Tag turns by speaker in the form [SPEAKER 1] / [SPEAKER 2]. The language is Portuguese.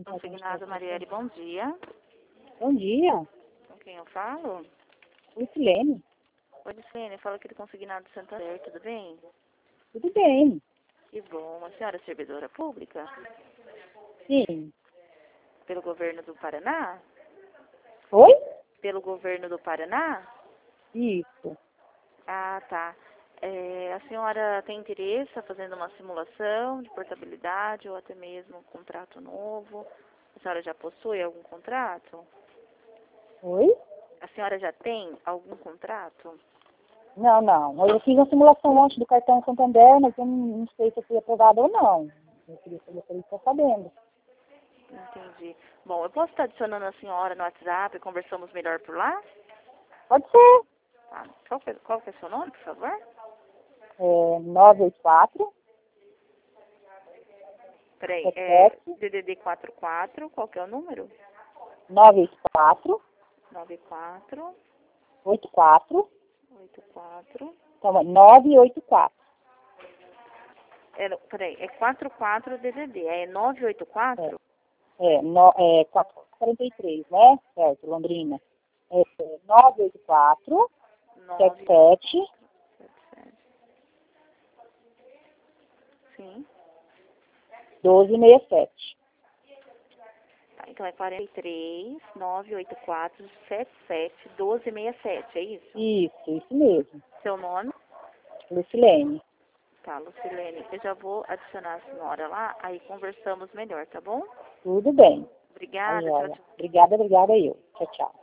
[SPEAKER 1] Consignado Marielle, bom dia.
[SPEAKER 2] Bom dia,
[SPEAKER 1] Com quem eu falo?
[SPEAKER 2] Lucilene.
[SPEAKER 1] Oi, Lucilene, fala aqui do Consignado Santander, tudo bem?
[SPEAKER 2] Tudo bem?
[SPEAKER 1] Que bom. A senhora é servidora pública?
[SPEAKER 2] Sim.
[SPEAKER 1] Pelo governo do Paraná?
[SPEAKER 2] Oi?
[SPEAKER 1] Pelo governo do Paraná?
[SPEAKER 2] Isso.
[SPEAKER 1] Ah, tá. A senhora tem interesse em fazendo uma simulação de portabilidade ou até mesmo um contrato novo? A senhora já possui algum contrato?
[SPEAKER 2] Oi?
[SPEAKER 1] A senhora já tem algum contrato?
[SPEAKER 2] Não. Eu fiz uma simulação ontem do cartão Santander, mas eu não sei se eu fui aprovada ou não. Eu queria saber se ele está sabendo.
[SPEAKER 1] Entendi. Bom, eu posso estar adicionando a senhora no WhatsApp e conversamos melhor por lá?
[SPEAKER 2] Pode ser.
[SPEAKER 1] Tá. Qual que é o seu nome, por favor?
[SPEAKER 2] 984
[SPEAKER 1] Peraí,
[SPEAKER 2] 77
[SPEAKER 1] DDD 44, qual que é o número?
[SPEAKER 2] 984
[SPEAKER 1] 94
[SPEAKER 2] 84.
[SPEAKER 1] 84.
[SPEAKER 2] Então, 984.
[SPEAKER 1] Peraí, é 44 DDD, é 984?
[SPEAKER 2] 443, né? Certo, Londrina. 984 77
[SPEAKER 1] 77. Sim.
[SPEAKER 2] 1267.
[SPEAKER 1] Tá, então é 43 984 77 1267, é isso?
[SPEAKER 2] Isso mesmo.
[SPEAKER 1] Seu nome?
[SPEAKER 2] Lucilene.
[SPEAKER 1] Tá, Lucilene, eu já vou adicionar a senhora lá, aí conversamos melhor, tá bom?
[SPEAKER 2] Tudo bem.
[SPEAKER 1] Obrigada,
[SPEAKER 2] Aí,
[SPEAKER 1] tchau,
[SPEAKER 2] olha.
[SPEAKER 1] tchau.
[SPEAKER 2] Obrigada eu. Tchau, tchau.